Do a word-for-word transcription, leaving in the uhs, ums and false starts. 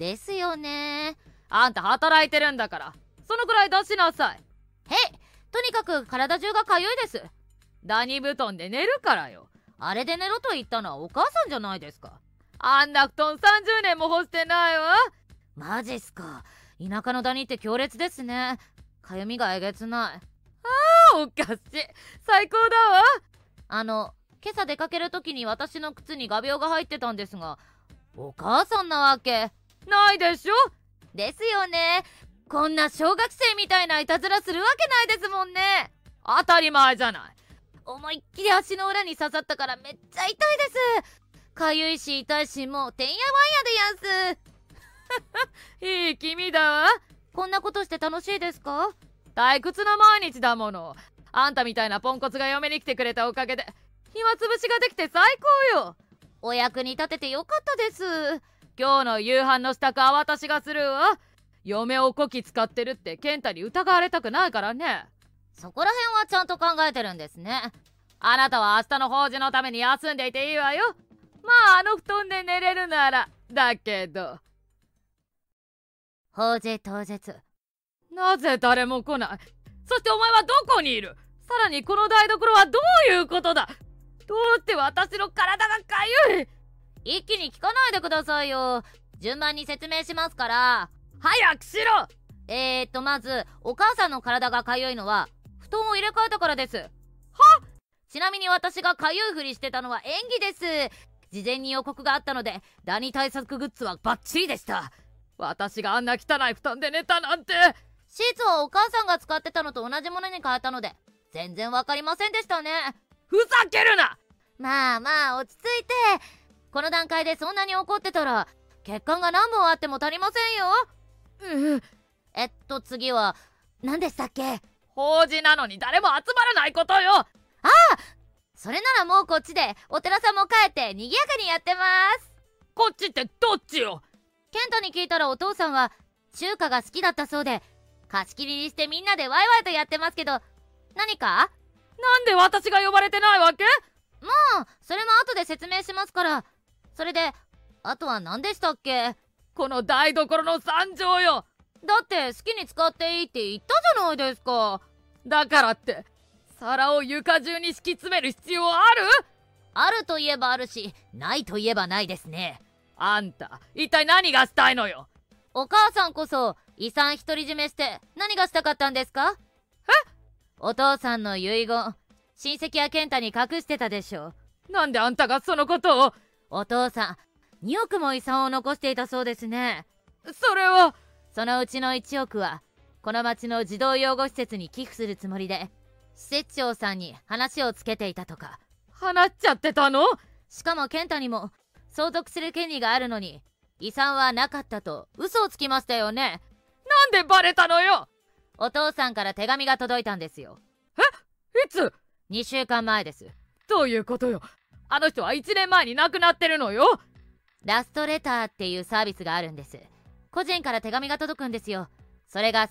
ですよね。 あんた働いてるんだからそのくらい出しなさい。 へい、とにかく体中がかゆいです。 ダニ布団で寝るからよ。 あれで寝ろと言ったのはお母さんじゃないですか。 あんな布団さんじゅうねんも干してないわ。 マジっすか。田舎のダニって強烈ですね。かゆみがえげつない。 あーおかしい。最高だわ。 あの今朝出かける時に私の靴に画鋲が入ってたんですが、お母さんなわけないでしょ。 ですよね。こんな小学生みたいないたずらするわけないですもんね。 当たり前じゃない。 思いっきり足の裏に刺さったからめっちゃ痛いです。かゆいし痛いし、もうてんやわんやでやんす。 いい君だわ。 こんなことして楽しいですか？ 退屈な毎日だもの。あんたみたいなポンコツが嫁に来てくれたおかげで暇つぶしができて最高よ。 お役に立ててよかったです。 今日の夕飯の支度は私がするわ。嫁をこき使ってるって健太に疑われたくないからね。 そこら辺はちゃんと考えてるんですね。 あなたは明日の法事のために休んでいていいわよ。まああの布団で寝れるなら。だけど法事当日、 なぜ誰も来ない。そしてお前はどこにいる。さらにこの台所はどういうことだ。どうして私の体がかゆい。 一気に聞かないでくださいよ。順番に説明しますから。 早くしろ。 えーっとまずお母さんの体がかゆいのは布団を入れ替えたからです。は？ちなみに私がかゆいふりしてたのは演技です。事前に予告があったのでダニ対策グッズはバッチリでした。 私があんな汚い布団で寝たなんて。 シーツはお母さんが使ってたのと同じものに変えたので全然わかりませんでしたね。 ふざけるな。 まあまあ落ち着いて。この段階でそんなに怒ってたら血管が何本あっても足りませんよ。 うん。 えっと次は何でしたっけ？ 法事なのに誰も集まらないことよ。 ああ、それならもうこっちでお寺さんも帰って賑やかにやってます。 こっちってどっちよ。 ケンタに聞いたらお父さんは中華が好きだったそうで貸し切りにしてみんなでワイワイとやってますけど、何か？ なんで私が呼ばれてないわけ？ もうそれも後で説明しますから。それであとは何でしたっけ？ この台所の惨状よ。 だって好きに使っていいって言ったじゃないですか。 だからって皿を床中に敷き詰める必要ある？ あるといえばあるしないといえばないですね。 あんた一体何がしたいのよ。 お母さんこそ遺産独り占めして何がしたかったんですか？ え？ お父さんの遺言親戚や健太に隠してたでしょ。 なんであんたがそのことを。 お父さんにおくも遺産を残していたそうですね。 それは。 そのうちのいちおくはこの町の児童養護施設に寄付するつもりで施設長さんに話をつけていたとか。 話っちゃってたの？ しかも健太にも相続する権利があるのに遺産はなかったと嘘をつきましたよね。 なんでバレたのよ。 お父さんから手紙が届いたんですよ。 え？いつ？ にしゅうかんまえです。 どういうことよ。あの人はいちねんまえに亡くなってるのよ。 ラストレターっていうサービスがあるんです。個人から手紙が届くんですよ。それが